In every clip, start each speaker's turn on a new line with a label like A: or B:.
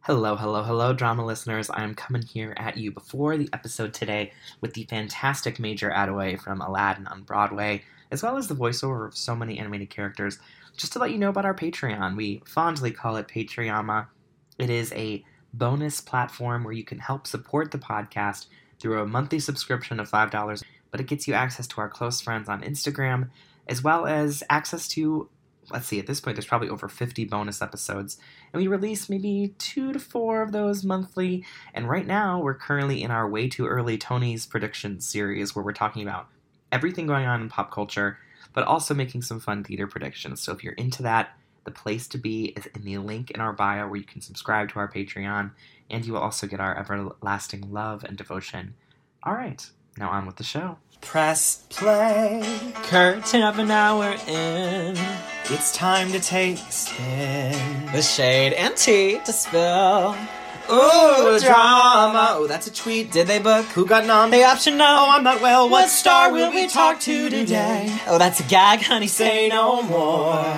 A: Hello, hello, hello, drama listeners. I am coming here at you before the episode today with the fantastic Major Attaway from Aladdin on Broadway, as well as the voiceover of so many animated characters, just to let you know about our Patreon. We fondly call it Patreon. It is a bonus platform where you can help support the podcast through a monthly subscription of $5, but it gets you access to our close friends on Instagram, as well as access to, let's see, at this point there's probably over 50 bonus episodes, and we release maybe 2 to 4 of those monthly. And right now we're currently in our Way Too Early Tony's Predictions series, where we're talking about everything going on in pop culture, but also making some fun theater predictions. So if you're into that, the place to be is in the link in our bio where you can subscribe to our Patreon, and you will also get our everlasting love and devotion. All right, now on with the show.
B: Press play, curtain up, and now we're in. It's time to take a spin. With shade and tea to spill. Ooh, drama. Oh, that's a tweet. Did they book? Who got nom? They option no. Oh, I'm not well. What star will we talk to today? Oh, that's a gag, honey. Say no more.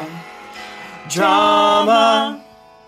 B: Drama.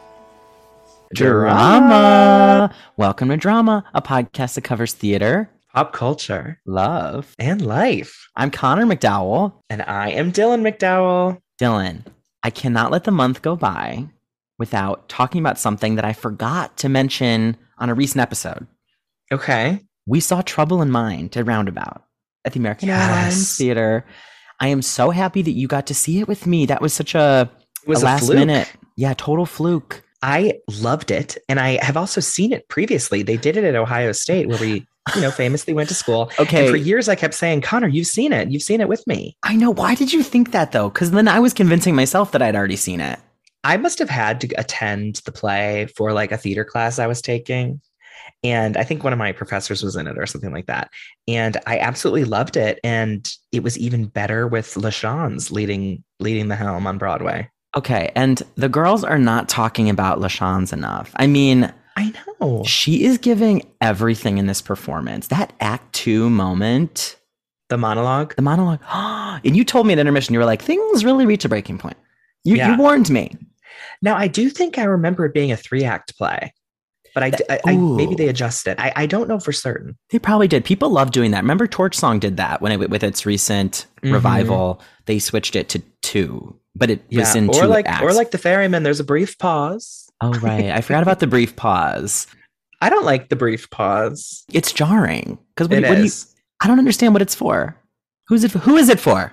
C: Drama. Welcome to Drama, a podcast that covers theater,
A: Pop culture,
C: love,
A: and life.
C: I'm Connor McDowell.
A: And I am Dylan McDowell.
C: Dylan, I cannot let the month go by without talking about something that I forgot to mention on a recent episode.
A: Okay.
C: We saw Trouble in Mind at Roundabout at the American Airlines Theater. I am so happy that you got to see it with me. That was such a last
A: fluke.
C: minute. Yeah, total fluke.
A: I loved it, and I have also seen it previously. They did it at Ohio State, where we, famously went to school.
C: Okay.
A: And for years, I kept saying, Connor, you've seen it. You've seen it with me.
C: I know. Why did you think that, though? Because then I was convincing myself that I'd already seen it.
A: I must have had to attend the play for like a theater class I was taking. And I think one of my professors was in it or something like that. And I absolutely loved it. And it was even better with LaChanze leading the helm on Broadway.
C: Okay, and the girls are not talking about LaChanze enough. I mean,
A: I know.
C: She is giving everything in this performance. That Act 2 moment.
A: The monologue.
C: And you told me at intermission, you were like, things really reach a breaking point. You warned me.
A: Now, I do think I remember it being a 3-act play. But I maybe they adjusted. I don't know for certain.
C: They probably did. People love doing that. Remember Torch Song did that with its recent revival. They switched it to 2. But it was in 2 acts.
A: Or like The Ferryman, there's a brief pause.
C: Oh, right. I forgot about the brief pause.
A: I don't like the brief pause.
C: It's jarring.
A: Because
C: I don't understand what it's for. Who is it for?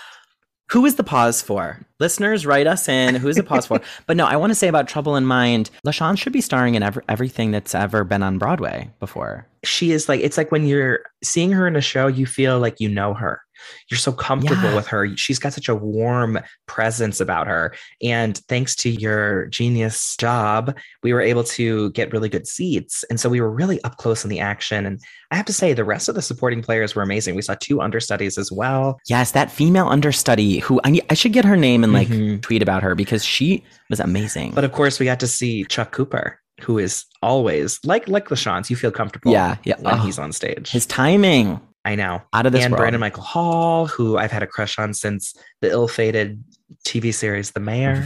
C: Who is the pause for? Listeners, write us in. Who is the pause for? But no, I want to say about Trouble in Mind, LaChanze should be starring in everything that's ever been on Broadway before.
A: She is like, it's like when you're seeing her in a show, you feel like you know her. You're so comfortable with her. She's got such a warm presence about her. And thanks to your genius job, we were able to get really good seats. And so we were really up close in the action. And I have to say, the rest of the supporting players were amazing. We saw 2 understudies as well.
C: Yes, that female understudy who I should get her name and tweet about her because she was amazing.
A: But of course, we got to see Chuck Cooper, who is always like LaChanze. You feel comfortable when he's on stage.
C: His timing.
A: I know.
C: Out of this world.
A: Brandon Michael Hall, who I've had a crush on since the ill-fated TV series The Mayor.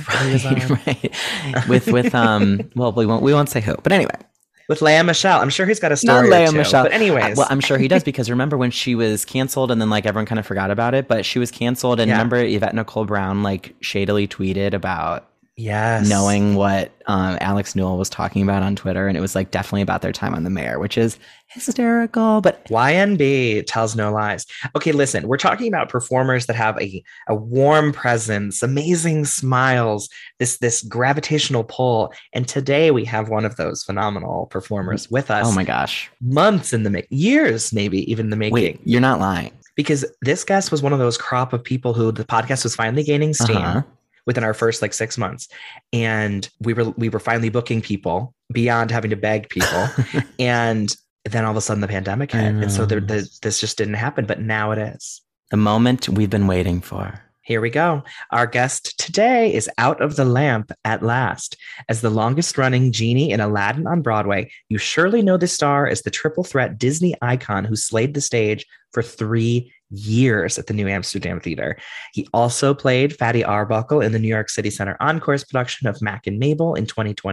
C: Right. With well, we won't say who. But anyway.
A: With Lea Michele. I'm sure he's got a story
C: Not Lea Michele.
A: But anyways.
C: Well, I'm sure he does, because remember when she was canceled and then everyone kind of forgot about it, but she was canceled, and remember Yvette Nicole Brown shadily tweeted about knowing what Alex Newell was talking about on Twitter, and it was definitely about their time on The Mayor, which is hysterical. But
A: YNB tells no lies. Okay, listen, we're talking about performers that have a warm presence, amazing smiles, this gravitational pull, and today we have one of those phenomenal performers with us.
C: Oh my gosh,
A: months in the making, years maybe even the making.
C: Wait, you're not lying,
A: because this guest was one of those crop of people who the podcast was finally gaining steam. Within our first 6 months. And we were finally booking people beyond having to beg people. And then all of a sudden the pandemic hit. And so this just didn't happen, but now it is.
C: The moment we've been waiting for.
A: Here we go. Our guest today is out of the lamp at last. As the longest running genie in Aladdin on Broadway, you surely know the star as the triple threat Disney icon who slayed the stage for 3 years at the New Amsterdam Theater. He also played Fatty Arbuckle in the New York City Center Encore's production of Mac and Mabel in 2020,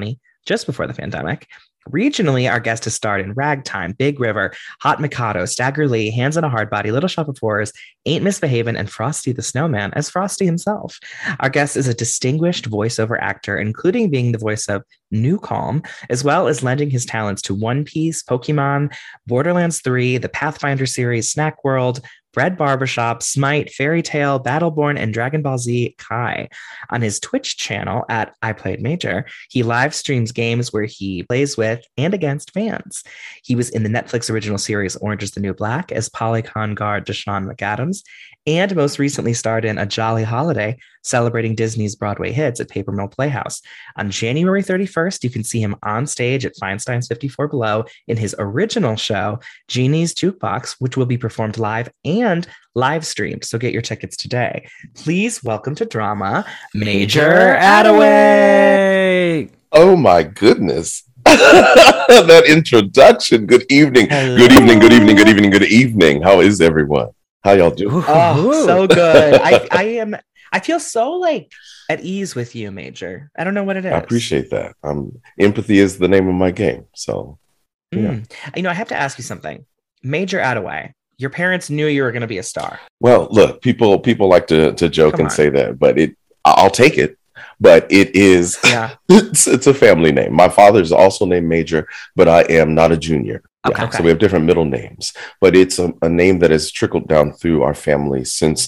A: just before the pandemic. Regionally, our guest has starred in Ragtime, Big River, Hot Mikado, Stagger Lee, Hands on a Hard Body, Little Shop of Horrors, Ain't Misbehavin', and Frosty the Snowman as Frosty himself. Our guest is a distinguished voiceover actor, including being the voice of New Calm, as well as lending his talents to One Piece, Pokemon, Borderlands 3, the Pathfinder series, Snack World, Bread Barbershop, Smite, Fairy Tail, Battleborn, and Dragon Ball Z Kai. On his Twitch channel at I Played Major, he live streams games where he plays with and against fans. He was in the Netflix original series Orange is the New Black as Polygon guard Deshaun McAdams, and most recently starred in A Jolly Holiday, celebrating Disney's Broadway hits at Paper Mill Playhouse. On January 31st, you can see him on stage at Feinstein's 54 Below in his original show, Genie's Jukebox, which will be performed live and live streamed. So get your tickets today. Please welcome to Drama, Major Attaway.
D: Oh my goodness. That introduction. Good evening. Hello. Good evening. Good evening. Good evening. Good evening. How is everyone? How y'all doing?
A: Oh, so good. I feel so like at ease with you, Major. I don't know what it is.
D: I appreciate that. Empathy is the name of my game. So, yeah.
A: I have to ask you something. Major Attaway, your parents knew you were going to be a star.
D: Well, look, people like to joke and say that, but I'll take it. But it is, it's a family name. My father's also named Major, but I am not a junior.
A: Okay.
D: So we have different middle names, but it's a name that has trickled down through our family since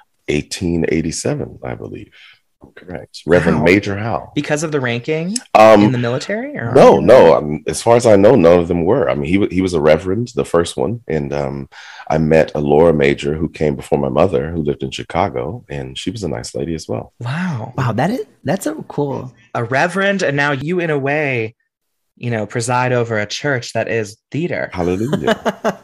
D: 1887, I believe. Correct. Reverend Major Howell.
A: Because of the ranking in the military? Or?
D: No. As far as I know, none of them were. I mean, he was a reverend, the first one. And I met a Laura Major who came before my mother, who lived in Chicago. And she was a nice lady as well.
A: Wow.
C: That's so cool.
A: A reverend. And now you, in a way, preside over a church that is theater.
D: Hallelujah.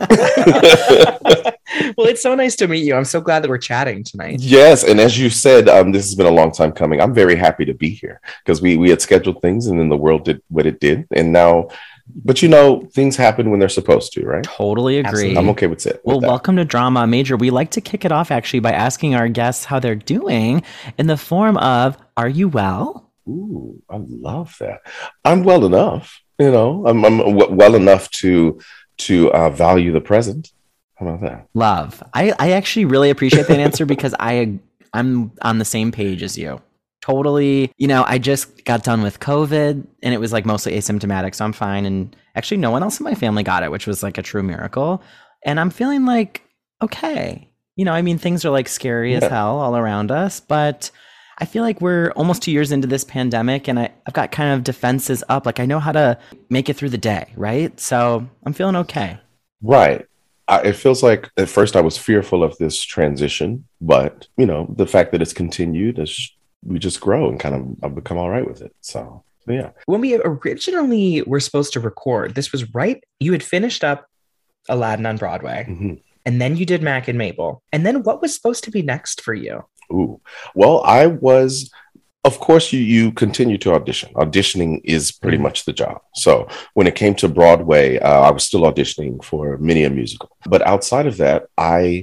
A: Well, it's so nice to meet you. I'm so glad that we're chatting tonight.
D: Yes. And as you said, this has been a long time coming. I'm very happy to be here because we had scheduled things and then the world did what it did. And now, but things happen when they're supposed to, right?
C: Totally agree.
D: Absolutely. I'm okay with it.
C: Well, welcome to Drama Major. We like to kick it off actually by asking our guests how they're doing in the form of, are you well?
D: Ooh, I love that. I'm well enough. I'm well enough to value the present. How about that?
C: Love. I actually really appreciate that answer because I'm on the same page as you. Totally. I just got done with COVID and it was like mostly asymptomatic, so I'm fine. And actually no one else in my family got it, which was like a true miracle. And I'm feeling like, okay. Things are like scary as hell all around us, but I feel like we're almost 2 years into this pandemic and I've got kind of defenses up. Like I know how to make it through the day, right? So I'm feeling okay.
D: Right. It feels like at first I was fearful of this transition, but the fact that it's continued as we just grow and kind of I've become all right with it. So yeah.
A: When we originally were supposed to record, this was right. You had finished up Aladdin on Broadway, and then you did Mac and Mabel. And then what was supposed to be next for you?
D: Ooh, well, I was. Of course, you continue to audition. Auditioning is pretty much the job. So when it came to Broadway, I was still auditioning for many a musical. But outside of that, I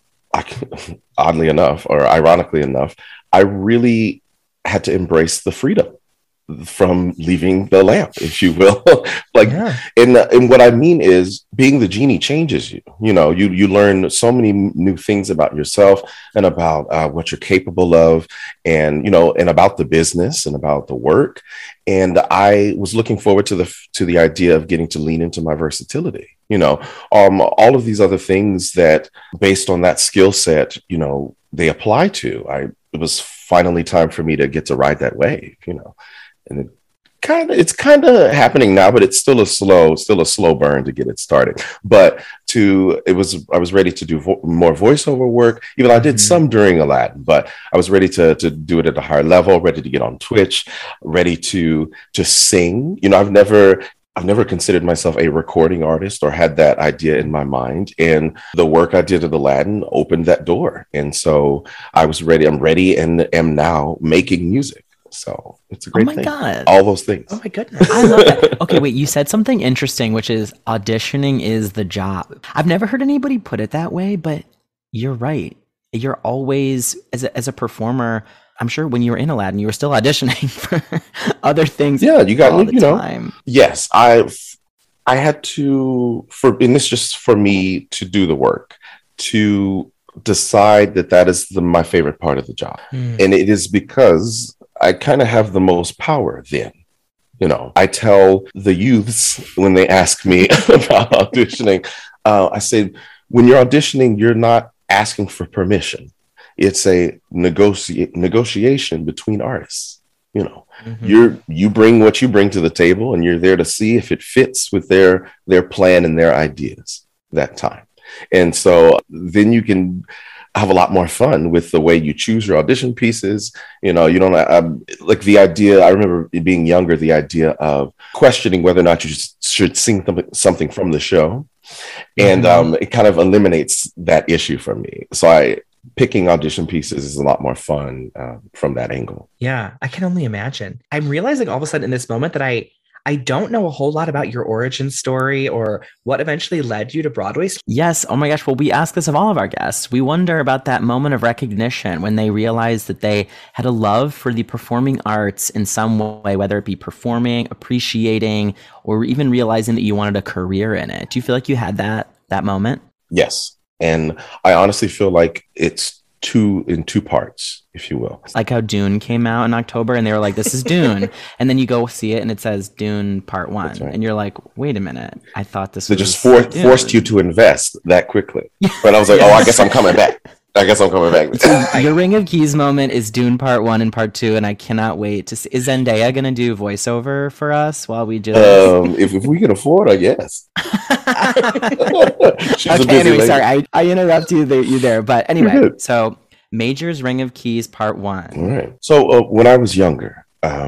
D: oddly enough, or ironically enough, I really had to embrace the freedom from leaving the lamp, if you will. And what I mean is being the genie changes you. You learn so many new things about yourself and about what you're capable of, and and about the business and about the work. And I was looking forward to the idea of getting to lean into my versatility. All of these other things that, based on that skill set, they apply to. It was finally time for me to get to ride that wave. And it's kind of happening now, but it's still a slow burn to get it started. But I was ready to do more voiceover work. Even I did some during Aladdin, but I was ready to do it at a higher level, ready to get on Twitch, ready to sing. I've never considered myself a recording artist or had that idea in my mind. And the work I did at Aladdin opened that door. And so I was ready. I'm ready and am now making music. So it's a great thing. Oh my God. All those things.
A: Oh my goodness.
C: I love that. Okay, wait, you said something interesting, which is auditioning is the job. I've never heard anybody put it that way, but you're right. You're always, as a performer, I'm sure when you were in Aladdin, you were still auditioning for other things.
D: Yeah, you got, you know,
C: time.
D: Yes, I had to, and it's just for me to do the work, to decide that is my favorite part of the job. And it is because I kind of have the most power then. You know, I tell the youths when they ask me about auditioning, I say, when you're auditioning, you're not asking for permission. It's a negotiation between artists. You know, you bring what you bring to the table, and you're there to see if it fits with their plan and their ideas that time. And so then you can have a lot more fun with the way you choose your audition pieces. You know, you don't like the idea. I remember being younger, the idea of questioning whether or not you should sing something from the show. And it kind of eliminates that issue for me. So picking audition pieces is a lot more fun from that angle.
B: Yeah, I can only imagine. I'm realizing all of a sudden in this moment that I don't know a whole lot about your origin story or what eventually led you to Broadway.
C: Yes. Oh my gosh. Well, we ask this of all of our guests. We wonder about that moment of recognition when they realized that they had a love for the performing arts in some way, whether it be performing, appreciating, or even realizing that you wanted a career in it. Do you feel like you had that moment?
D: Yes. And I honestly feel like it's in two parts, if you will.
C: Like how Dune came out in October and they were like, this is Dune. And then you go see it and it says Dune Part 1. Right. And you're like, wait a minute. I thought this was
D: just forced you to invest that quickly. But I was like, I guess I'm coming back.
C: So your Ring of Keys moment is Dune Part 1 and Part 2, and I cannot wait to see. Is Zendaya going to do voiceover for us while we just...
D: if we can afford, I guess.
C: Okay, anyway, sorry, I interrupt you there. But anyway, so Major's Ring of Keys Part 1.
D: All right. So when I was younger,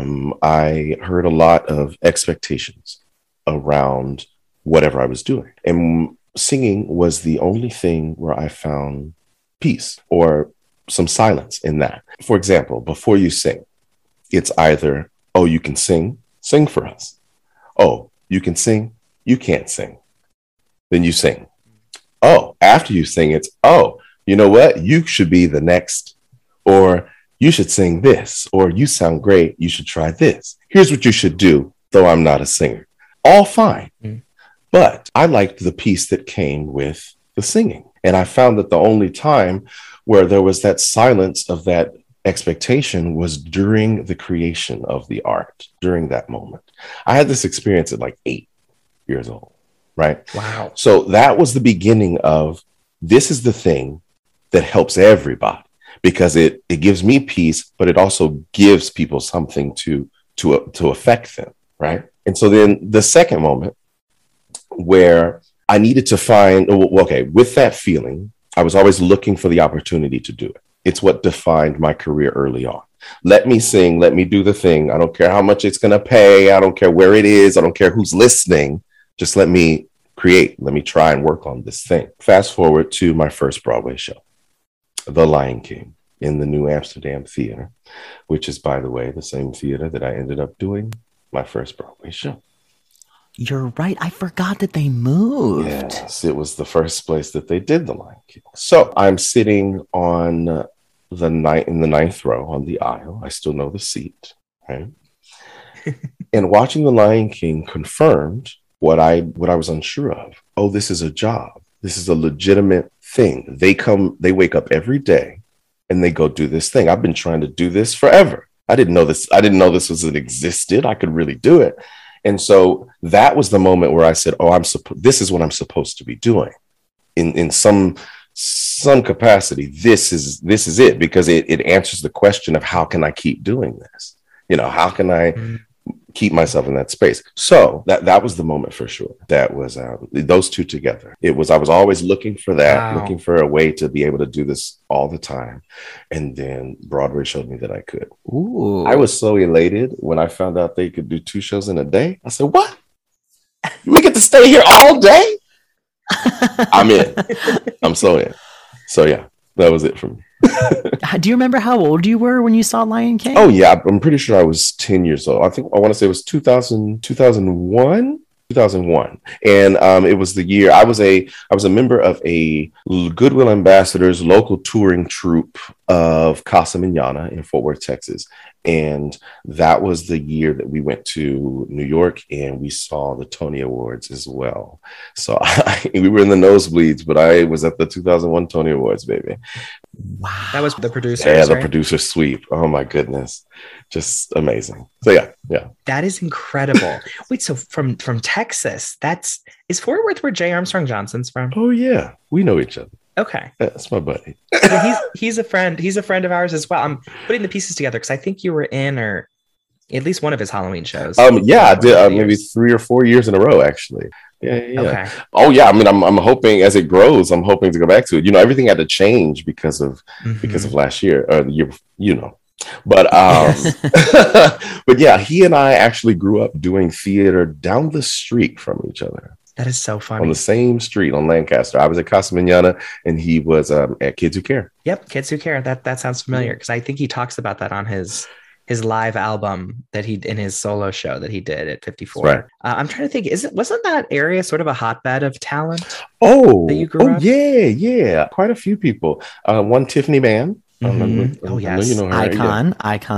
D: I heard a lot of expectations around whatever I was doing. And singing was the only thing where I found peace or some silence in that. For example, before you sing, it's either, oh, you can sing for us. Oh, you can sing, you can't sing. Then you sing. Oh, after you sing, it's, oh, you know what? You should be the next, or you should sing this, or you sound great. You should try this. Here's what you should do, though I'm not a singer. All fine. But I liked the piece that came with the singing. And I found that the only time where there was that silence of that expectation was during the creation of the art, during that moment. I had this experience at like 8 years old, right?
B: Wow. So
D: that was the beginning of, this is the thing that helps everybody, because it gives me peace, but it also gives people something to affect them, right? And so then the second moment where I needed to find, okay, with that feeling, I was always looking for the opportunity to do it. It's what defined my career early on. Let me sing, let me do the thing. I don't care how much it's going to pay. I don't care where it is. I don't care who's listening. Just let me create. Let me try and work on this thing. Fast forward to my first Broadway show, The Lion King, in the New Amsterdam Theater, which is, by the way, the same theater that I ended up doing my first Broadway show.
C: You're right. I forgot that they moved.
D: Yes, it was the first place that they did The Lion King. So I'm sitting on in the ninth row on the aisle. I still know the seat, right? And watching The Lion King confirmed what I was unsure of. Oh, this is a job. This is a legitimate thing. They wake up every day and they go do this thing. I've been trying to do this forever. I didn't know this existed. I could really do it. And so that was the moment where I said, oh, this is what I'm supposed to be doing in some capacity. This is it, because it answers the question of how can I keep doing this? You know, how can I keep myself in that space? So that was the moment for sure. That was those two together. I was always looking for that, looking for a way to be able to do this all the time. And then Broadway showed me that I could.
C: Ooh.
D: I was so elated when I found out they could do 2 shows in a day. I said, what? We get to stay here all day? I'm in. I'm so in. So yeah, that was it for me.
C: Do you remember how old you were when you saw Lion King?
D: Oh yeah, I'm pretty sure I was 10 years old. I want to say it was 2001, 2001, and it was the year I was a member of a Goodwill Ambassadors local touring troupe of Casa Manana in Fort Worth, Texas, and that was the year that we went to New York and we saw the Tony Awards as well. So we were in the nosebleeds, but I was at the 2001 Tony Awards, baby.
B: Wow, that was the producer.
D: Yeah, the producer sweep. Oh my goodness, just amazing. So yeah,
B: that is incredible. Wait, so from Texas, is Fort Worth where Jay Armstrong Johnson's from?
D: Oh yeah, we know each other.
B: Okay,
D: that's my buddy.
B: Yeah, he's a friend. He's a friend of ours as well. I'm putting the pieces together because I think you were in or at least one of his Halloween shows.
D: Yeah, I did maybe 3 or 4 years in a row, actually. Yeah. Okay. Oh yeah, I mean, I'm hoping as it grows, I'm hoping to go back to it. You know, everything had to change because of last year or the year, you know. But but yeah, he and I actually grew up doing theater down the street from each other.
B: That is so funny.
D: On the same street on Lancaster. I was at Casa Manana and he was at Kids Who Care.
B: Yep, Kids Who Care. That sounds familiar because I think he talks about that on his live album that he in his solo show that he did at 54.
D: Right.
B: I'm trying to think, wasn't that area sort of a hotbed of talent?
D: Oh,
B: that you grew up?
D: Yeah. Quite a few people. One Tiffany Mann.
B: Oh yes,
D: you know her,
C: icon.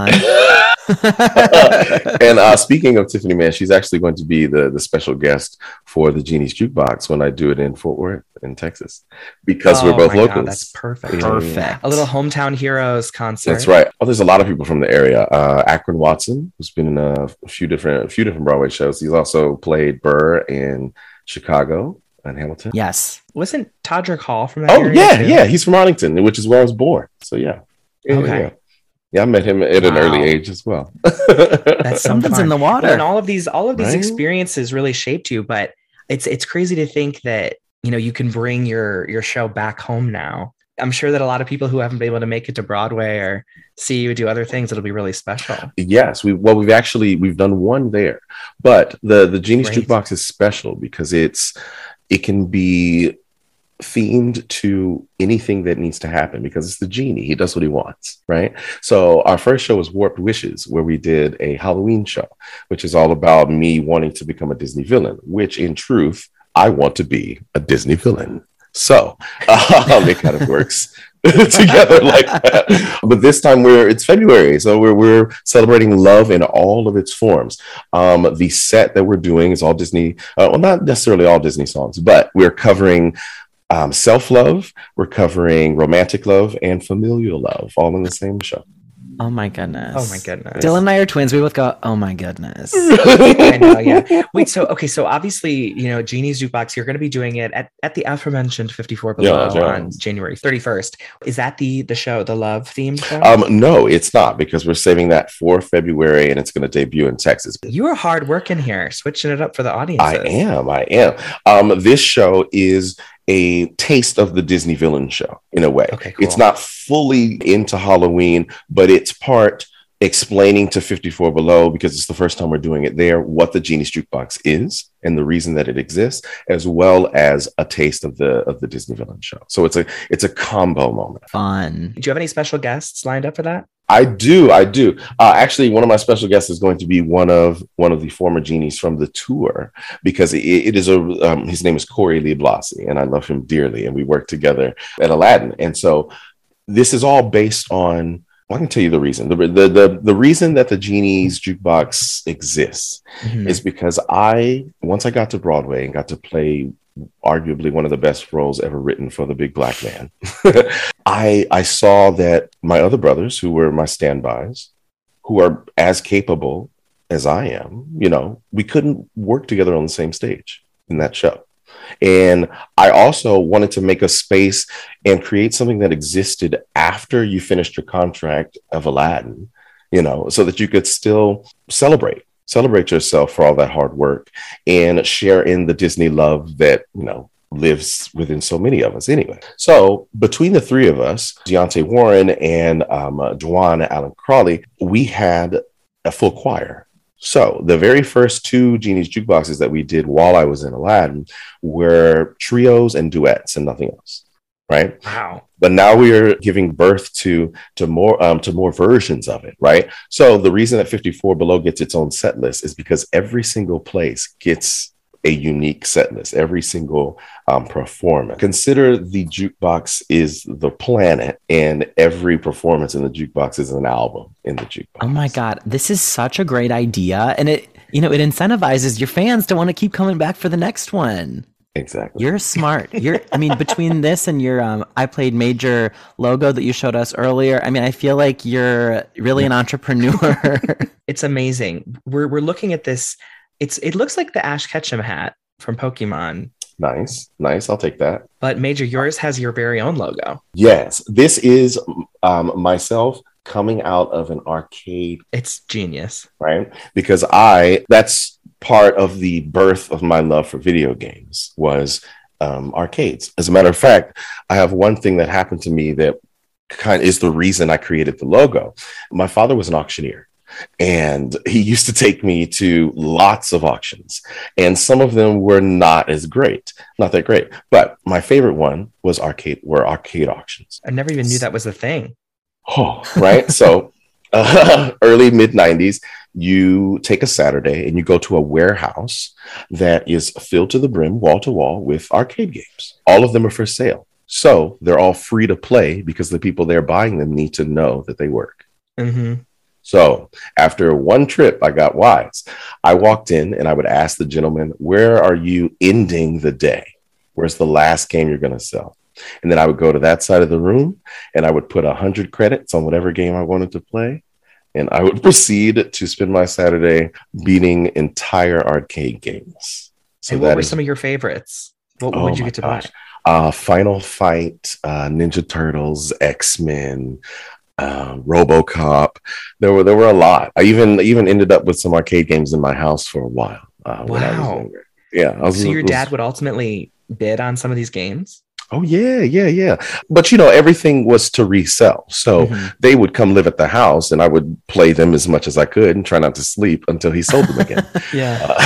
D: And speaking of Tiffany Mann, she's actually going to be the special guest for the Genie's Jukebox when I do it in Fort Worth in Texas, because we're both locals.
B: God, that's perfect. Perfect. A little hometown heroes concert.
D: That's right. Oh, there's a lot of people from the area. Akron Watson, who's been in a few different Broadway shows. He's also played Burr in Chicago and Hamilton.
B: Yes. Wasn't Todrick Hall from that area?
D: Yeah. He's from Arlington, which is where I was born. So yeah.
B: Okay.
D: Yeah, I met him at an early age as well.
B: That's
C: something's in the water.
B: And all of these experiences really shaped you, but it's crazy to think that, you know, you can bring your show back home now. I'm sure that a lot of people who haven't been able to make it to Broadway or see you do other things, it'll be really special.
D: Yes, we've done one there, but the Genie's Jukebox is special because it can be themed to anything that needs to happen because it's the genie. He does what he wants, right? So our first show was Warped Wishes, where we did a Halloween show, which is all about me wanting to become a Disney villain, which in truth, I want to be a Disney villain. So it kind of works together like that. But this time it's February, so we're celebrating love in all of its forms. The set that we're doing is all Disney, well, not necessarily all Disney songs, but we're covering self-love, we're covering romantic love and familial love all in the same show.
C: Oh my goodness.
B: Dylan
C: and I are twins. We both go, oh my goodness.
B: I know, yeah. Wait, so obviously, you know, Genie's Jukebox, you're going to be doing it at the aforementioned 54 Below on January 31st. Is that the show, the love themed show?
D: No, it's not, because we're saving that for February and it's going to debut in Texas.
B: You are hard working here, switching it up for the audience.
D: I am. This show is a taste of the Disney villain show in a way.
B: Okay, cool.
D: It's not fully into Halloween, but it's part explaining to 54 Below, because it's the first time we're doing it there, what the Genie's Jukebox is and the reason that it exists, as well as a taste of the Disney villain show. So it's a combo moment.
C: Fun.
B: Do you have any special guests lined up for that?
D: I do. Actually, one of my special guests is going to be one of the former genies from the tour, because it is his name is Corey Lee Blasi, and I love him dearly, and we worked together at Aladdin. And so this is all based on, well, I can tell you the reason. The reason that the Genie's Jukebox exists is because once I got to Broadway and got to play arguably one of the best roles ever written for the big black man, I saw that my other brothers, who were my standbys, who are as capable as I am, you know, we couldn't work together on the same stage in that show. And I also wanted to make a space and create something that existed after you finished your contract of Aladdin, you know, so that you could still celebrate yourself for all that hard work and share in the Disney love that, you know, lives within so many of us anyway. So between the three of us, Deontay Warren and Dwan Allen Crawley, we had a full choir. So the very first two Genie's Jukeboxes that we did while I was in Aladdin were trios and duets and nothing else. Right.
B: Wow.
D: But now we are giving birth to more versions of it. Right. So the reason that 54 Below gets its own set list is because every single place gets a unique set list, every single performance. Consider the jukebox is the planet, and every performance in the jukebox is an album in the jukebox.
C: Oh my God, this is such a great idea. And it incentivizes your fans to want to keep coming back for the next one.
D: Exactly.
C: You're smart. Between this and your I Played Major logo that you showed us earlier, I feel like you're really an entrepreneur.
B: It's amazing. We're looking at this. It looks like the Ash Ketchum hat from Pokemon.
D: Nice. I'll take that.
B: But Major, yours has your very own logo.
D: Yes. This is myself coming out of an arcade.
B: It's genius.
D: Right? Because that's part of the birth of my love for video games was arcades. As a matter of fact, I have one thing that happened to me that kind of is the reason I created the logo. My father was an auctioneer, and he used to take me to lots of auctions, and some of them were not that great. But my favorite one was arcade auctions.
B: I never even knew that was a thing.
D: Oh, right. So early mid 90s, you take a Saturday and you go to a warehouse that is filled to the brim, wall to wall, with arcade games. All of them are for sale. So they're all free to play because the people there buying them need to know that they work.
B: Mm-hmm.
D: So after one trip, I got wise. I walked in and I would ask the gentleman, where are you ending the day? Where's the last game you're going to sell? And then I would go to that side of the room and I would put 100 credits on whatever game I wanted to play. And I would proceed to spend my Saturday beating entire arcade games.
B: So what were some of your favorites? What would you get to buy?
D: Final Fight, Ninja Turtles, X-Men, RoboCop. There were a lot. I even ended up with some arcade games in my house for a while. When I was younger. Yeah.
B: So your dad would ultimately bid on some of these games?
D: Oh, yeah. But, everything was to resell. So they would come live at the house and I would play them as much as I could and try not to sleep until he sold them again.
B: Yeah.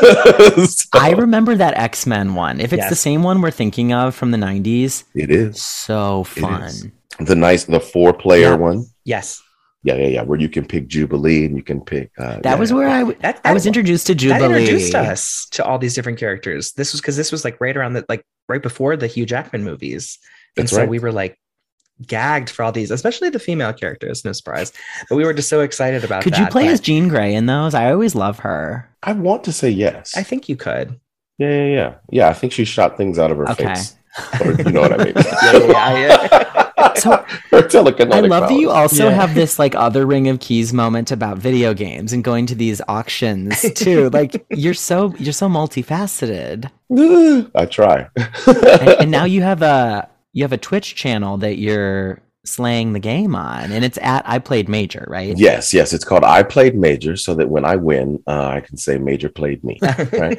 C: I remember that X-Men one. If it's the same one we're thinking of from the 90s.
D: It is.
C: So fun.
D: Is. The 4-player one.
B: Yes.
D: Yeah. Where you can pick Jubilee and you can pick.
C: That was where I was introduced to Jubilee.
B: That introduced us to all these different characters. This was like right around right before the Hugh Jackman movies. And so we were like gagged for all these, especially the female characters, no surprise. But we were just so excited about
C: Could you play as Jean Grey in those? I always love her.
D: I want to say yes.
B: I think you could.
D: Yeah. I think she shot things out of her face. Or, you know what I mean?
B: Yeah.
C: So I love that you also have this like other Ring of Keys moment about video games and going to these auctions too. Like you're so multifaceted.
D: I try.
C: and now you have a Twitch channel that you're slaying the game on, and it's at I Played Major, right?
D: Yes. It's called I Played Major, so that when I win, I can say Major played me, right?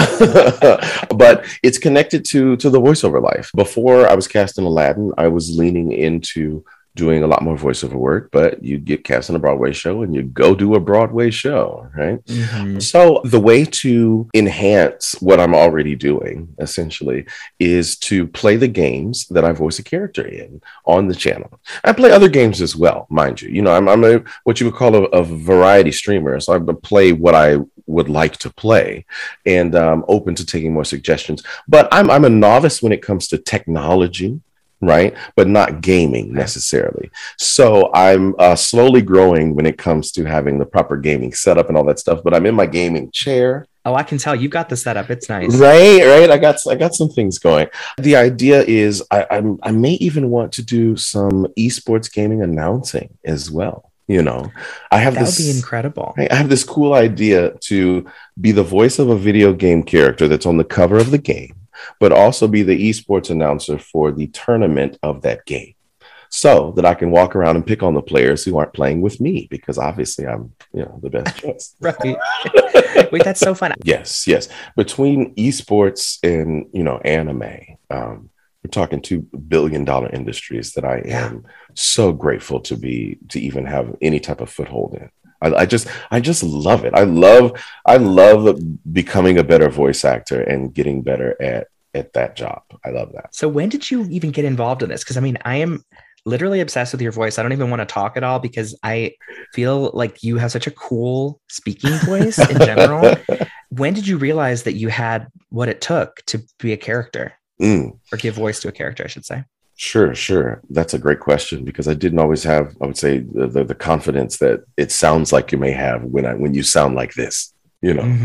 D: But it's connected to the voiceover life. Before I was cast in Aladdin, I was leaning into doing a lot more voiceover work, but you get cast in a Broadway show and you go do a Broadway show, right? Mm-hmm. So the way to enhance what I'm already doing, essentially, is to play the games that I voice a character in on the channel. I play other games as well, mind you. I'm what you would call a variety streamer. So I play what I would like to play, and open to taking more suggestions. But I'm a novice when it comes to technology, right? But not gaming necessarily. So I'm slowly growing when it comes to having the proper gaming setup and all that stuff. But I'm in my gaming chair.
B: Oh, I can tell you've got the setup. It's nice.
D: Right. I got some things going. The idea is I may even want to do some esports gaming announcing as well. That would be incredible. I have this cool idea to be the voice of a video game character that's on the cover of the game, but also be the esports announcer for the tournament of that game, so that I can walk around and pick on the players who aren't playing with me, because obviously I'm, the best choice.
B: Right. Wait, that's so fun.
D: Yes. Between esports and, anime, we're talking $2 billion industries that I am so grateful to even have any type of foothold in. I just love it. I love becoming a better voice actor and getting better at that job. I love that.
B: So when did you even get involved in this? Because I am literally obsessed with your voice. I don't even want to talk at all because I feel like you have such a cool speaking voice in general. When did you realize that you had what it took to be a character or give voice to a character, I should say.
D: Sure. That's a great question, because I didn't always have, I would say, the confidence that it sounds like you may have when you sound like this. You know,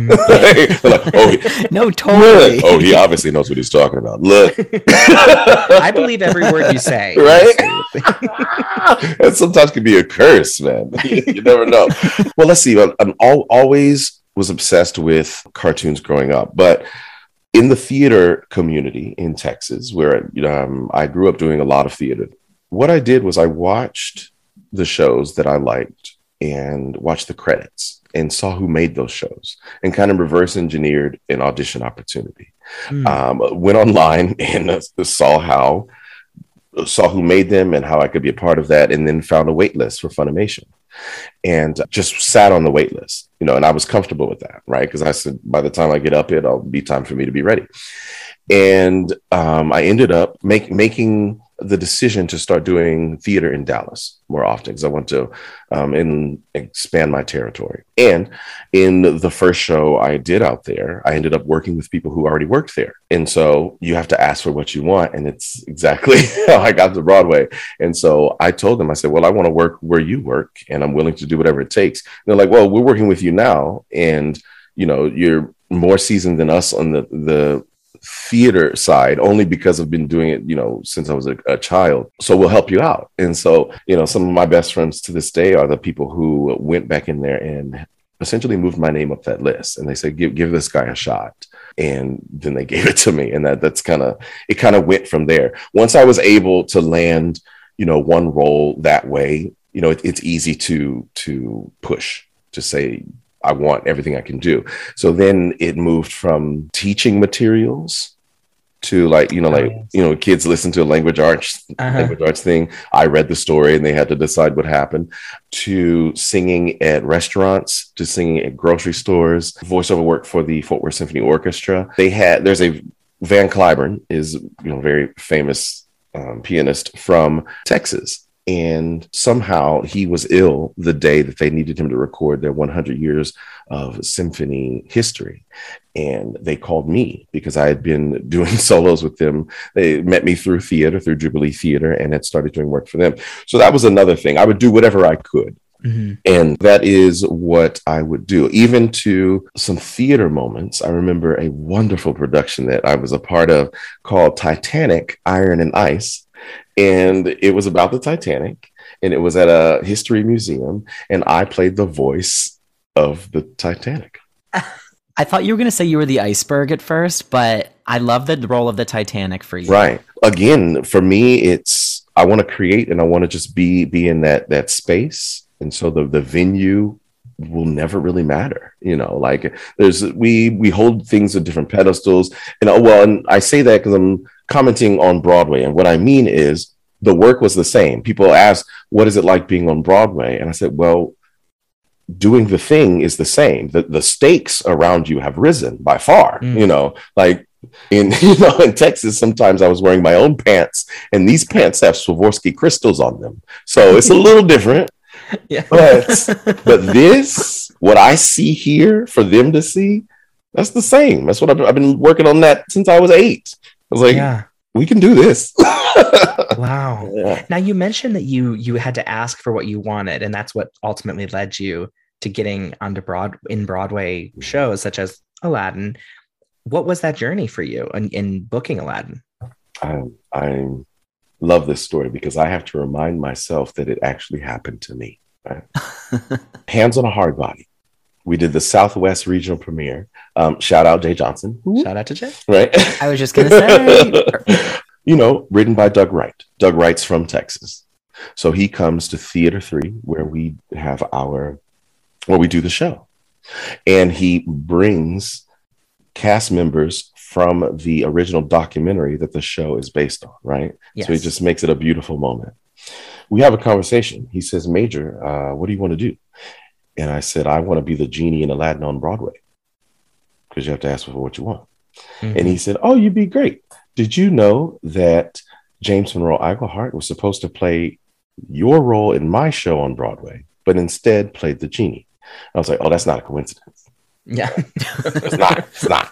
C: like, no, totally.
D: Oh, he obviously knows what he's talking about. Look,
B: I believe every word you say,
D: right? And sometimes can be a curse, man. You never know. Well, let's see. I'm always was obsessed with cartoons growing up, but in the theater community in Texas, where I grew up doing a lot of theater, what I did was I watched the shows that I liked and watched the credits and saw who made those shows and kind of reverse engineered an audition opportunity. Went online and saw who made them and how I could be a part of that, and then found a wait list for Funimation and just sat on the wait list, and I was comfortable with that, right? Because I said, by the time I get up, it'll be time for me to be ready. And I ended up making the decision to start doing theater in Dallas more often, because I want to expand my territory. And in the first show I did out there, I ended up working with people who already worked there. And so you have to ask for what you want. And it's exactly how I got to Broadway. And so I told them, I said, well, I want to work where you work, and I'm willing to do whatever it takes. And they're like, well, we're working with you now, and you're more seasoned than us on the theater side, only because I've been doing it, since I was a child. So we'll help you out. And so, some of my best friends to this day are the people who went back in there and essentially moved my name up that list. And they said, give this guy a shot. And then they gave it to me. And that's kind of went from there. Once I was able to land, one role that way, it's easy to push, to say, I want everything I can do. So then it moved from teaching materials to kids listen to a language arts thing. I read the story and they had to decide what happened, to singing at restaurants, to singing at grocery stores, voiceover work for the Fort Worth Symphony Orchestra. There's a Van Cliburn is, very famous pianist from Texas. And somehow he was ill the day that they needed him to record their 100 years of symphony history. And they called me because I had been doing solos with them. They met me through Jubilee Theater, and had started doing work for them. So that was another thing. I would do whatever I could. Mm-hmm. And that is what I would do. Even to some theater moments. I remember a wonderful production that I was a part of called Titanic, Iron and Ice. And it was about the Titanic, and it was at a history museum, and I played the voice of the Titanic.
C: I thought you were going to say you were the iceberg at first, but I love the role of the Titanic for you.
D: Right. Again, for me, I want to create, and I want to just be in that space. And so the venue will never really matter. We hold things at different pedestals. And I say that because I'm commenting on Broadway. And what I mean is the work was the same. People ask, what is it like being on Broadway? And I said, well, doing the thing is the same. The stakes around you have risen by far, in Texas, sometimes I was wearing my own pants, and these pants have Swarovski crystals on them. So it's a little different. Yeah. But this, what I see here for them to see, that's the same. That's what I've been working on that since I was 8. I was like, we can do this.
B: Wow. Yeah. Now, you mentioned that you had to ask for what you wanted, and that's what ultimately led you to getting onto Broadway shows such as Aladdin. What was that journey for you in booking Aladdin?
D: I love this story because I have to remind myself that it actually happened to me. Right? Hands on a Hard Body. We did the Southwest regional premiere. Shout out Jay Johnson.
B: Shout out to Jay.
D: Right.
B: I was just going to
D: say. Written by Doug Wright. Doug Wright's from Texas. So he comes to Theater 3 where we do the show. And he brings cast members from the original documentary that the show is based on, right? Yes. So he just makes it a beautiful moment. We have a conversation. He says, Major, what do you want to do? And I said, I want to be the genie in Aladdin on Broadway, because you have to ask for what you want. Mm-hmm. And he said, oh, you'd be great. Did you know that James Monroe Iglehart was supposed to play your role in my show on Broadway, but instead played the genie? I was like, oh, that's not a coincidence.
B: Yeah.
D: It's not.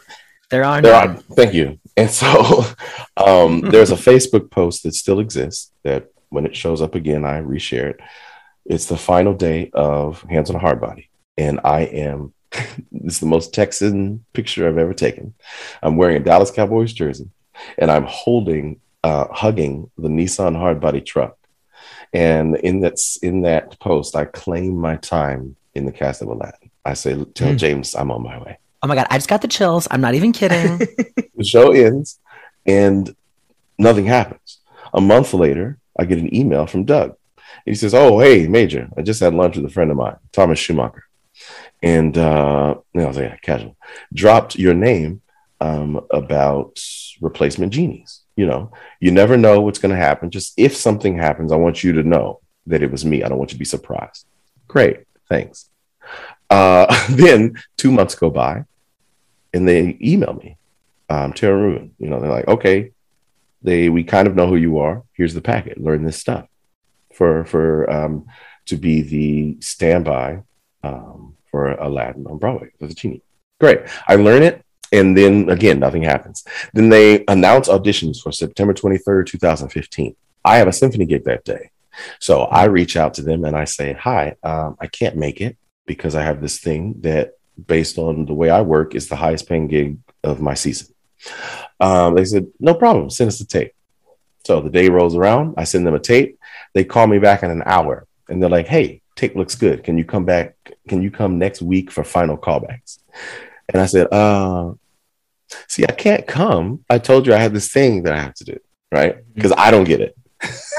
C: There are
D: There
C: none.
D: are. Thank you. And so there's a Facebook post that still exists that when it shows up again, I reshare it. It's the final day of Hands on a Hard Body. And I am, this is the most Texan picture I've ever taken. I'm wearing a Dallas Cowboys jersey and I'm hugging the Nissan Hard Body truck. And in that post, I claim my time in the cast of Aladdin. I say, tell James I'm on my way.
C: Oh my God, I just got the chills. I'm not even kidding.
D: The show ends and nothing happens. A month later, I get an email from Doug. He says, "Oh, hey, Major, I just had lunch with a friend of mine, Thomas Schumacher." And I was like, yeah, casual. Dropped your name about replacement genies. You never know what's going to happen. Just if something happens, I want you to know that it was me. I don't want you to be surprised. Great, thanks. Then 2 months go by, and they email me, Tara Rubin. They're like, okay, we kind of know who you are. Here's the packet. Learn this stuff for to be the standby for Aladdin on Broadway for the genie. Great. I learn it. And then again, nothing happens. Then they announce auditions for September 23rd, 2015. I have a symphony gig that day. So I reach out to them and I say, hi, I can't make it because I have this thing that, based on the way I work, is the highest paying gig of my season. They said, no problem, send us the tape. So the day rolls around, I send them a tape. They call me back in an hour and they're like, hey, tape looks good. Can you come back? Can you come next week for final callbacks? And I said, see, I can't come. I told you I had this thing that I have to do, right? Because I don't get it.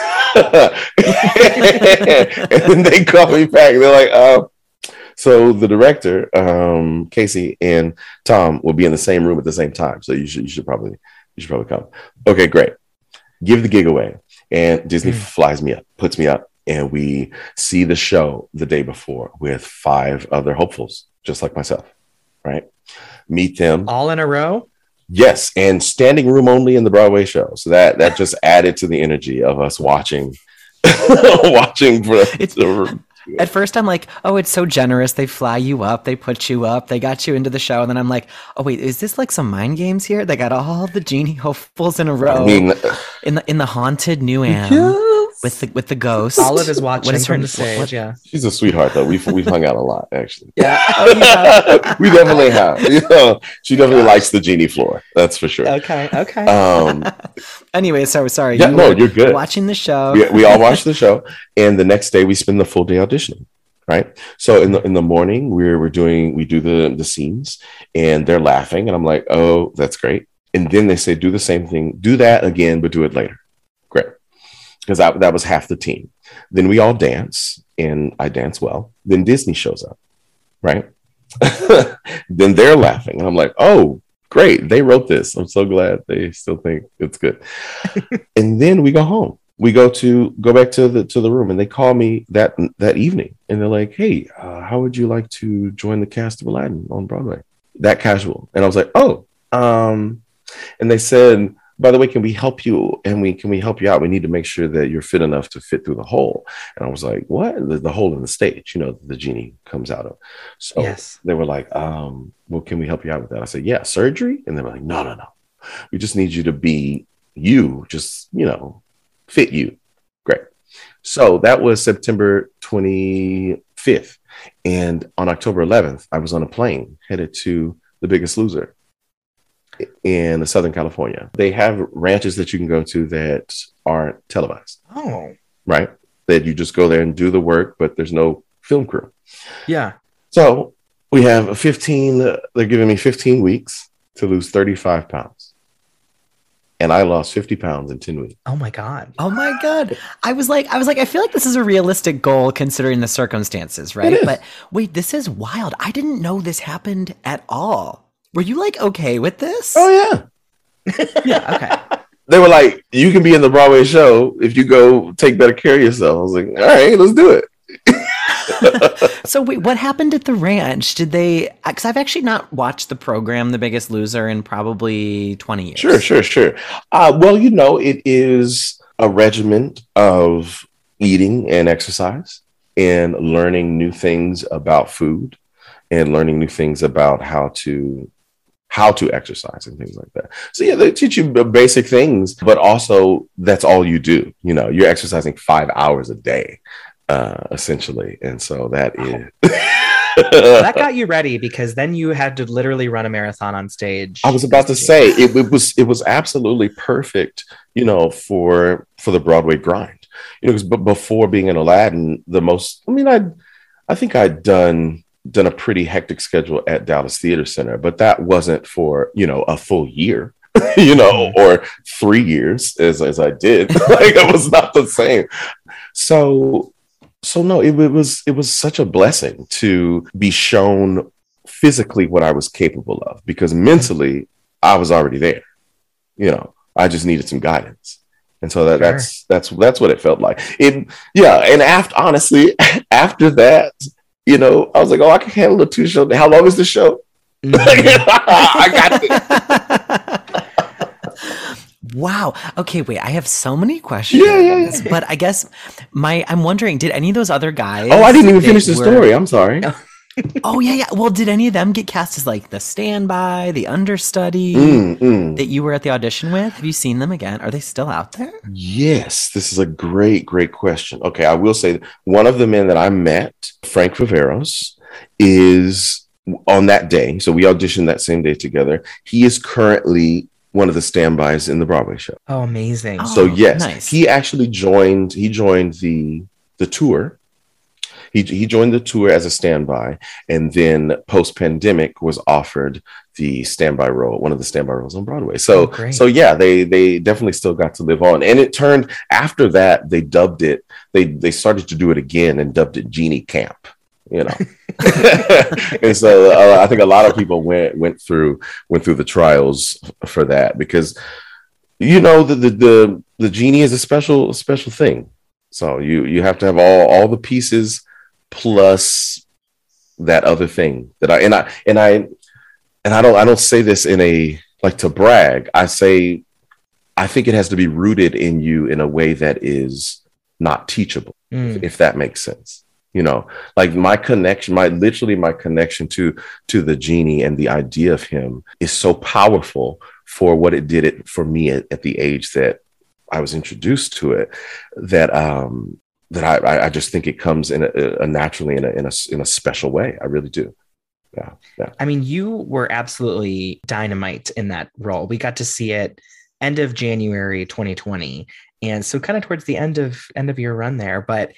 D: And then they call me back. They're like, so the director, Casey and Tom will be in the same room at the same time. So you should probably come. Okay, great. Give the gig away. And Disney flies me up, puts me up, and we see the show the day before with 5 other hopefuls, just like myself, right? Meet them.
B: All in a row?
D: Yes, and standing room only in the Broadway show. So that just added to the energy of us watching for
C: At first, I'm like, oh, it's so generous. They fly you up. They put you up. They got you into the show. And then I'm like, oh, wait, is this like some mind games here? They got all the genie hopefuls in a row in the haunted New Am with the ghost.
B: Olive is watching from the stage. Yeah,
D: she's a sweetheart though. We've hung out a lot actually.
B: Yeah,
D: we definitely have. She definitely likes the genie floor. That's for sure.
B: Okay.
C: Anyway, so sorry.
D: Yeah, you're good.
C: Watching the show.
D: We all watch the show, and the next day we spend the full day auditioning. Right. So in the morning we do the scenes, and they're laughing, and I'm like, oh, that's great. And then they say, do the same thing, do that again, but do it later. Great. Because that was half the team. Then we all dance, and I dance well. Then Disney shows up, right? Then they're laughing, and I'm like, oh, great, they wrote this. I'm so glad they still think it's good. And then we go home. We go back to the room, and they call me that evening, and they're like, hey, how would you like to join the cast of Aladdin on Broadway? That casual. And I was like, oh, and they said, by the way, can we help you? And can we help you out? We need to make sure that you're fit enough to fit through the hole. And I was like, what? The hole in the stage, the genie comes out of. So yes. They were like, well, can we help you out with that? I said, yeah, surgery? And they were like, no. We just need you to be you, just, fit you. Great. So that was September 25th. And on October 11th, I was on a plane headed to The Biggest Loser in Southern California. They have ranches that you can go to that aren't televised.
B: Oh.
D: Right? That you just go there and do the work, but there's no film crew.
B: Yeah. So
D: we have they're giving me 15 weeks to lose 35 pounds. And I lost 50 pounds in 10 weeks.
B: Oh my God.
C: I was like, I feel like this is a realistic goal considering the circumstances, right? But wait, this is wild. I didn't know this happened at all. Were you like okay with this?
D: Oh yeah.
C: Yeah, okay.
D: They were like, you can be in the Broadway show if you go take better care of yourself. I was like, all right, let's do it.
C: So wait, what happened at the ranch? Did they, because I've actually not watched the program The Biggest Loser in probably 20 years.
D: Sure. Well, it is a regimen of eating and exercise and learning new things about food and learning new things about how to how to exercise and things like that. So yeah, they teach you basic things, but also that's all you do. You know, you're exercising 5 hours a day, essentially. And so that is
B: that got you ready, because then you had to literally run a marathon on stage.
D: I was about to say it was absolutely perfect, you know, for the Broadway grind. You know, because before being in Aladdin, I think I'd done a pretty hectic schedule at Dallas Theater Center, but that wasn't for, you know, a full year, you know, or 3 years as I did. Like, it was not the same. So no, it was such a blessing to be shown physically what I was capable of, because mentally I was already there. You know, I just needed some guidance. And so that's what it felt like. And honestly, after that, you know, I was like, oh, I can handle a 2 show. How long is the show? I got
C: it. Wow. Okay, wait. I have so many questions.
D: Yeah.
C: But I guess I'm wondering, did any of those other guys?
D: Oh, I didn't even finish the story. I'm sorry.
C: Oh yeah. Well, did any of them get cast as like the standby, the understudy that you were at the audition with? Have you seen them again? Are they still out there?
D: Yes, this is a great question. Okay, I will say one of the men that I met, Frank Viveros, is on that day. So we auditioned that same day together. He is currently one of the standbys in the Broadway show.
B: Oh, amazing!
D: So yes, nice. He actually joined the tour. He joined the tour as a standby, and then post-pandemic was offered the standby role, one of the standby roles on Broadway. So yeah, they definitely still got to live on. And it turned, after that, they dubbed it, they started to do it again and dubbed it Genie Camp, you know. And so I think a lot of people went through the trials for that, because, you know, the genie is a special thing. So you have to have all the pieces plus that other thing that I don't say this in a, like, to brag. I say I think it has to be rooted in you in a way that is not teachable, if that makes sense. You know, like my connection to the genie and the idea of him is so powerful for what it did for me at the age that I was introduced to it, that I just think it comes in a naturally in a special way. I really do. Yeah.
B: I mean, you were absolutely dynamite in that role. We got to see it end of January 2020, and so kind of towards the end of your run there. But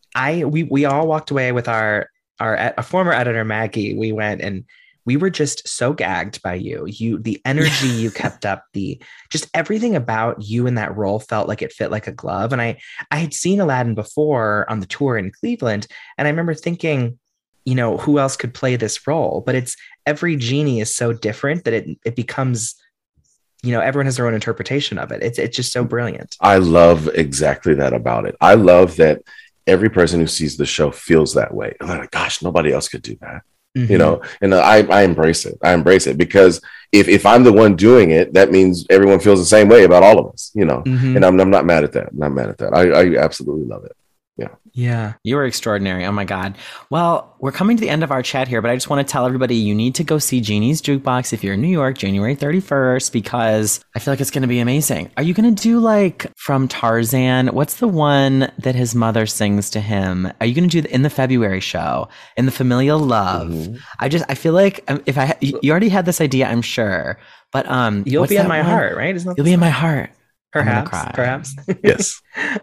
B: we all walked away with our former editor, Maggie. We went and we were just so gagged by you. The energy you kept up, just everything about you in that role felt like it fit like a glove. And I had seen Aladdin before on the tour in Cleveland, and I remember thinking, you know, who else could play this role? But every genie is so different that it becomes, you know, everyone has their own interpretation of it. It's just so brilliant.
D: I love exactly that about it. I love that every person who sees the show feels that way. I'm like, gosh, nobody else could do that. You know, and I embrace it. I embrace it, because if I'm the one doing it, that means everyone feels the same way about all of us, you know, and I'm not mad at that. I'm not mad at that. I absolutely love it.
C: Yeah. You were extraordinary. Oh my God. Well, we're coming to the end of our chat here, but I just want to tell everybody you need to go see Genie's Jukebox if you're in New York, January 31st, because I feel like it's going to be amazing. Are you going to do, like, from Tarzan? What's the one that his mother sings to him? Are you going to do in the February show, in the Familial Love? I feel like you already had this idea, I'm sure, but
B: you'll be in my heart, right?
C: You'll be in my heart.
B: Perhaps.
D: Yes.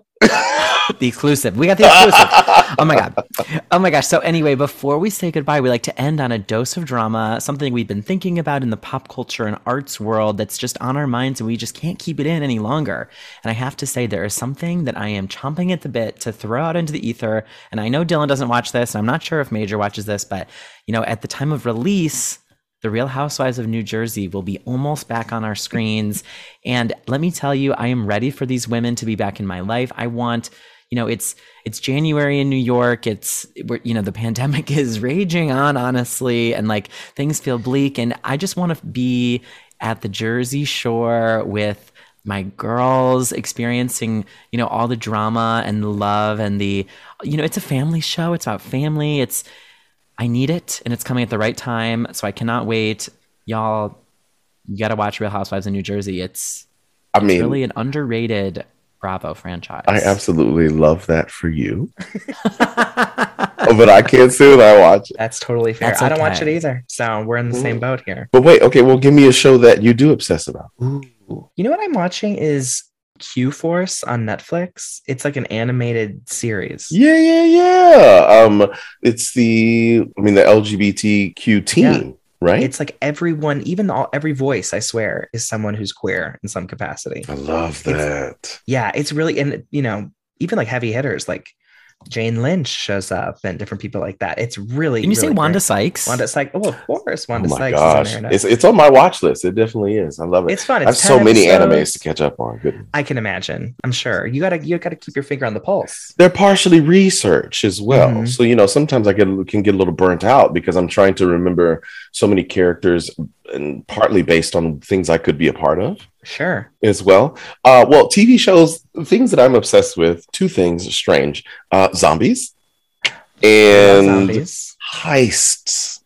C: The exclusive. We got the exclusive. Oh my God. Oh my gosh. So anyway, before we say goodbye, we like to end on a dose of drama, something we've been thinking about in the pop culture and arts world that's just on our minds and we just can't keep it in any longer. And I have to say, there is something that I am chomping at the bit to throw out into the ether. And I know Dylan doesn't watch this, and I'm not sure if Major watches this, but, you know, at the time of release, The Real Housewives of New Jersey will be almost back on our screens. And let me tell you, I am ready for these women to be back in my life. I want, you know, it's January in New York. The pandemic is raging on, honestly, and like things feel bleak. And I just want to be at the Jersey Shore with my girls, experiencing, you know, all the drama and the love and it's a family show. It's about family. I need it, and it's coming at the right time, so I cannot wait. Y'all, You got to watch Real Housewives of New Jersey. It's really an underrated Bravo franchise.
D: I absolutely love that for you. But I can't say that I watch it.
B: That's totally fair. I don't watch it either. So we're in the same boat here.
D: But wait, okay, well, give me a show that you do obsess about.
B: Ooh. You know what I'm watching is Q-Force on Netflix. It's like an animated series.
D: Yeah. It's the LGBTQ team. Yeah. Right?
B: It's like everyone, every voice, I swear, is someone who's queer in some capacity.
D: I love that.
B: It's really, and even like heavy hitters like Jane Lynch shows up and different people like that. It's really.
C: Can you
B: really
C: say Wanda
B: great.
C: Sykes?
B: Wanda Sykes. Oh, of course, Wanda Sykes.
D: Gosh.
B: Is on there.
D: It's on my watch list. It definitely is. I love it.
B: It's fun.
D: I have so many animes to catch up on. Goodness.
B: I can imagine. I'm sure you gotta keep your finger on the pulse.
D: They're partially research as well, so sometimes I can get a little burnt out because I'm trying to remember so many characters, and partly based on things I could be a part of.
B: Sure.
D: As well. Well, TV shows, things that I'm obsessed with. Two things strange: zombies. And heists.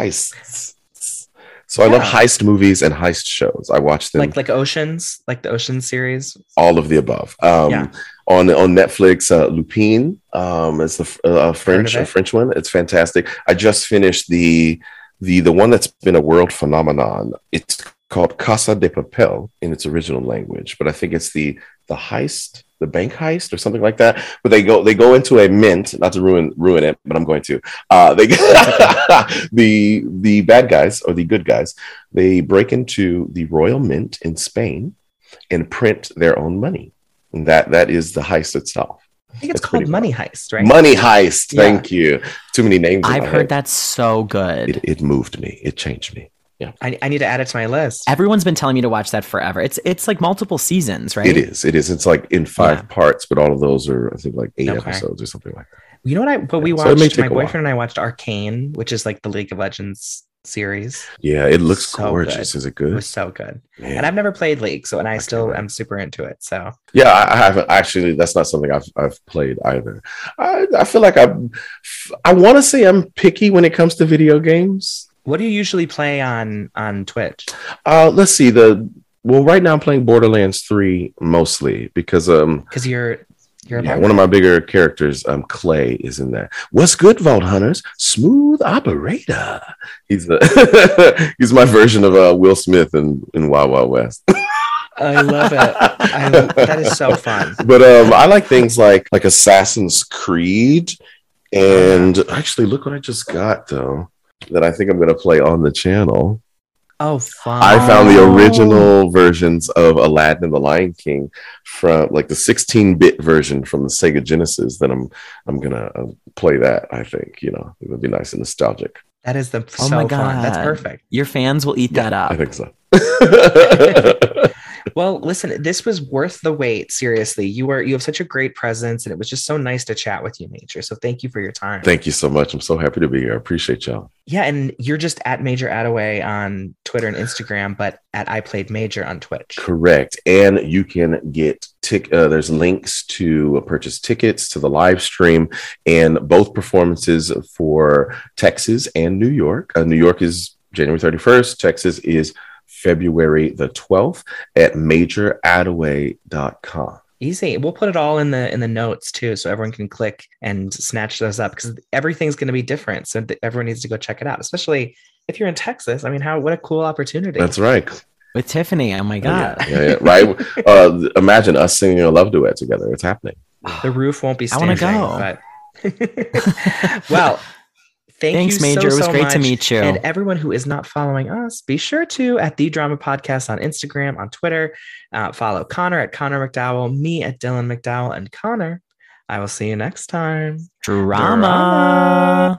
D: So I love heist movies and heist shows. I watch them
B: like Oceans, like the Ocean series.
D: All of the above. On Netflix, Lupin. It's the French one. It's fantastic. I just finished the one that's been a world phenomenon. It's called Casa de Papel in its original language, but I think it's the heist. The bank heist or something like that, but they go into a mint. Not to ruin it, but I'm going to. The bad guys or the good guys, they break into the Royal Mint in Spain and print their own money. And that is the heist itself.
B: I think it's called Money Heist, right?
D: Money Heist. Thank you. Too many names.
C: I've heard that's so good.
D: It moved me. It changed me. Yeah,
B: I need to add it to my list.
C: Everyone's been telling me to watch that forever. It's like multiple seasons, right?
D: It is. It's like in 5 parts, but all of those are, I think, like 8 episodes or something like that.
B: You know what? We watched. My boyfriend and I watched Arcane, which is like the League of Legends series.
D: Yeah, it looks so gorgeous.
B: Good.
D: Is it good?
B: It was so good. Man. And I've never played League, and I still am super into it. So
D: yeah, I haven't actually. That's not something I've played either. I feel like I want to say I'm picky when it comes to video games.
B: What do you usually play on Twitch?
D: Let's see. Right now I'm playing Borderlands 3 mostly because
B: you're
D: one of my bigger characters, Clay, is in there. What's good, Vault Hunters? Smooth operator. He's he's my version of Will Smith in Wild Wild West.
B: I love it. That is so fun.
D: But I like things like Assassin's Creed, and actually, look what I just got though. That I think I'm going to play on the channel.
B: Oh, fun.
D: I found the original versions of Aladdin and the Lion King from like the 16-bit version from the Sega Genesis. That I'm going to play that. I think, it would be nice and nostalgic.
B: That is fun. That's perfect.
C: Your fans will eat that up.
D: I think so.
B: Well, listen, this was worth the wait. Seriously, you have such a great presence, and it was just so nice to chat with you, Major. So thank you for your time.
D: Thank you so much. I'm so happy to be here. I appreciate y'all.
B: Yeah, and you're just at Major Attaway on Twitter and Instagram, but at I Played Major on Twitch.
D: Correct. And you can get there's links to purchase tickets to the live stream and both performances for Texas and New York. New York is January 31st. Texas is February the 12th at majorattaway.com.
B: Easy. We'll put it all in the notes too, so everyone can click and snatch those up because everything's going to be different. So everyone needs to go check it out, especially if you're in Texas. I mean, what a cool opportunity.
D: That's right.
C: With Tiffany. Oh my God.
D: Yeah. Right. Imagine us singing a love duet together. It's happening.
B: The roof won't be standing.
C: I
B: want to go. Well, thanks,
C: Major. It was great to meet you.
B: And everyone who is not following us, be sure to at The Drama Podcast on Instagram, on Twitter. Follow Connor at Connor McDowell, me at Dylan McDowell, and Connor. I will see you next time.
C: Drama.